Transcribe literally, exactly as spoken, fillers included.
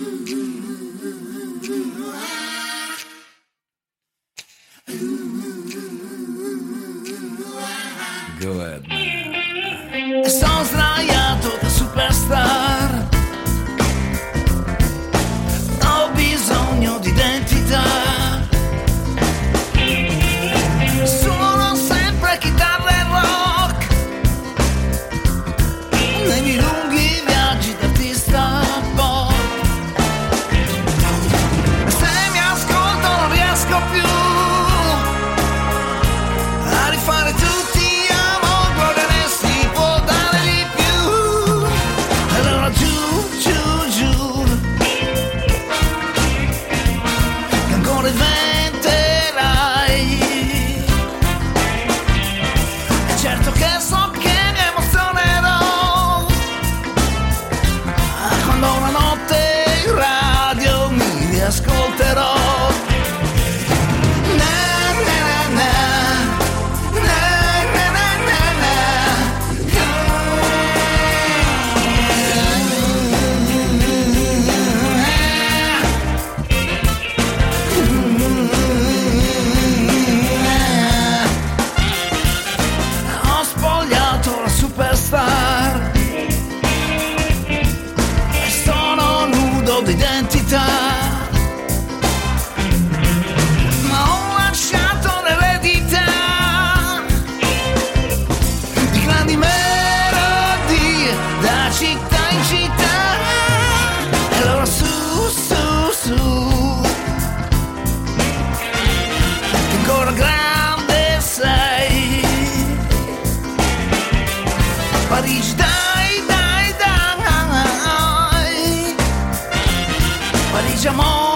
Go ahead, man. Sono sdraiato da superstar, ho bisogno di identità, suono sempre chitarra e rock nei miei lunghi viaggi d'artista pop. Se mi ascolto non riesco più a rifare tutti gli amor, ne si può dare di più. Allora giù, giù, giù, che ancora inventerai. E certo che so che mi emozionerò quando una notte in radio mi riascolterò. Ho spogliato la superstar e sono nudo d'identità, ma ho lasciato l'eredità di grandi melodie da città in città. E allora su, su, su, che ancora grande sei. Parigi, dai, dai, dai, Parigi, amore.